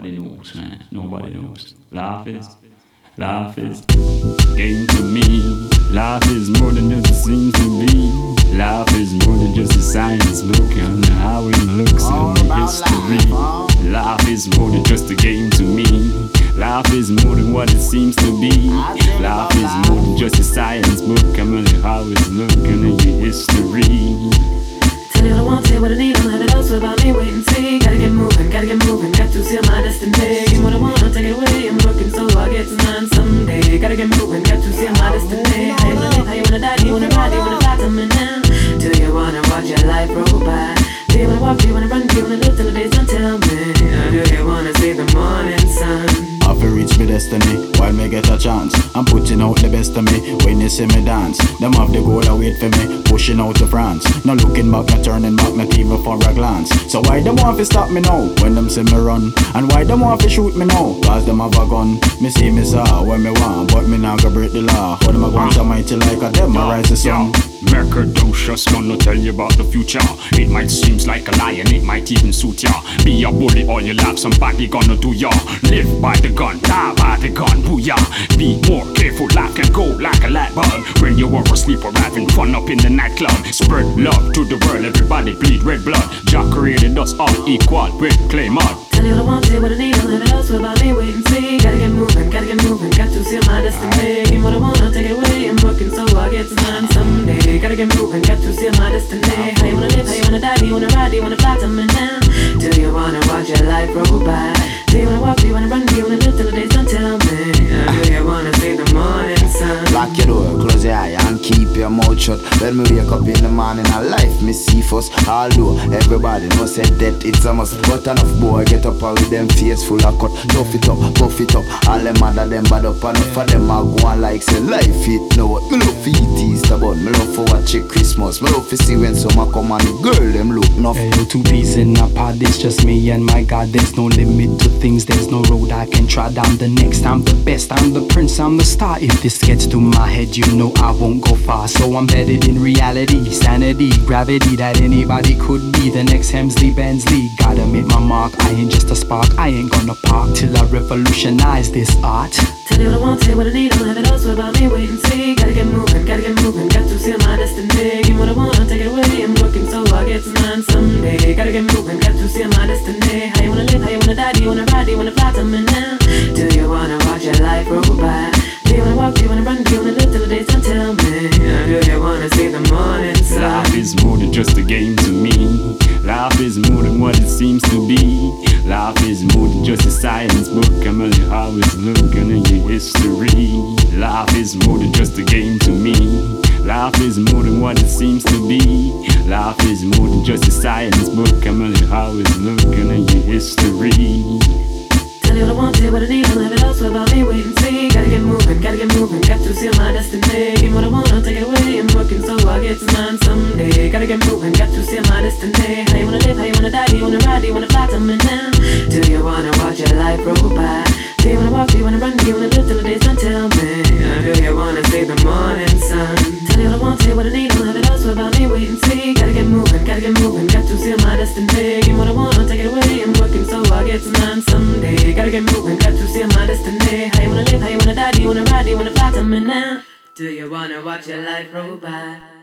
nobody knows, man. Nobody knows. Life is game to me. Life is more than just it seems to be. Life is more than just a science book and how it looks in the history. Life is more than just a game to me. Life is more than what it seems to be. Life is more than just a science book and how it's looking in your history. Tell you what I want, tell you what I need, I'll have it all, so about me, wait and see. Gotta get moving, got to seal my destiny. Give me what I want, I'll take it away, I'm working so I'll get to none someday. Gotta get moving, got to seal my destiny. How you wanna live, how you wanna die, do you wanna ride, do you wanna fly to me now? Do you wanna watch your life roll by? Do you wanna walk, do you wanna run, do you wanna live till the day's done, tell me? Or do you wanna see the morning sun? I've reached my destiny, while me get a chance. I'm putting out the best of me, when you see me dance. Them have the goal I wait for me, pushing out to France. No looking back, no turning back, not even for a glance. So why them want to stop me now, when them see me run? And why them want to shoot me now, cause them have a gun. Me see me saw when me want, but me not gonna break the law. How them a go so mighty like a them, I rise the sun. Mercadocious gonna tell you about the future. It might seem like a lie and it might even suit ya. Be a bully all your life, somebody gonna do ya. Live by the gun, die by the gun, booyah. Be more careful, life can go like a light bulb. When you were asleep or having fun up in the nightclub. Spread love to the world, everybody bleed red blood. Jah created us all equal with clay mud. Tell you what I want, tell you what I need, I'll have it all, so about me, wait and see. Gotta get moving, got to seal my destiny. Give me what I want, I'll take it away, I'm working so I'll get to none someday. Gotta get moving, got to seal my destiny. How you wanna live, how you wanna die, do you wanna ride, do you wanna fly to me now? Do you wanna watch your life roll by? Do you wanna walk, do you wanna run, do you wanna live till the day's done, tell me? Or do you wanna see the morning sun? Lock your door, close your eye and keep your mouth shut. When me wake up in the morning and life me see first. Although everybody know say that it's a must, but enough boy get up and with them face full of cut. Tough it up, puff it up. All them mother them bad up, enough for them a go on like say life it know what. Me love for eat Easter bun, me love for watch it Christmas. Me love for see when summer come and the girl them look enough. Hey, yo, two peas in a pod, it's just me and my God. There's no limit to things, there's no road I can trod down. The next, I'm the best, I'm the prince, I'm the star. If this gets to my head, you know I won't go far. So I'm bedded in reality, sanity, gravity that anybody could be. The next Hemsley, Bensley, gotta make my mark. I ain't just a spark, I ain't gonna park till I revolutionize this art. Tell you what I want, tell you what I need, I'll have it all, so about me, wait and see. Gotta get moving, got to seal my destiny. Give me what I want, I'll take it away, I'm working so I'll get to none someday. Gotta get moving, got to seal my destiny. How you wanna live, how you wanna die, do you wanna ride, do you wanna fly to me now? Do you wanna watch your life roll by? Do you wanna walk, do you wanna run, do you wanna live till the day's done, tell me? Or do you wanna see the morning sun? Life is more than just a game to me. Life is more than what it seems to be. Life is more than just a science book. I'm telling you how it's looking in your history. Life is more than just a game to me. Life is more than what it seems to be. Life is more than just a science book. I'm telling you how it's looking in your history. Tell you what I want, tell you what I need, I'll have it all, so about me, wait and see. Gotta get moving, got to seal my destiny. Give me what I want, I'll take it away, I'm working so I'll get to none someday. Gotta get moving, got to seal my destiny. How you wanna live, how you wanna die, do you wanna ride, do you wanna fly to me now? Do you wanna watch your life roll by? Do you wanna walk, do you wanna run, do you wanna live till the day's done, tell me? Or do you wanna see the morning sun? Tell you what I want, tell you what I need, I'll have it all, so about me, wait and see. Gotta get moving, got to seal my destiny. Give me what I want, I'll take it away, I'm working so I'll get to none someday. Gotta get moving, got to seal my destiny. How you wanna live, how you wanna die, do you wanna ride, do you wanna fly to me now? Do you wanna watch your life roll by?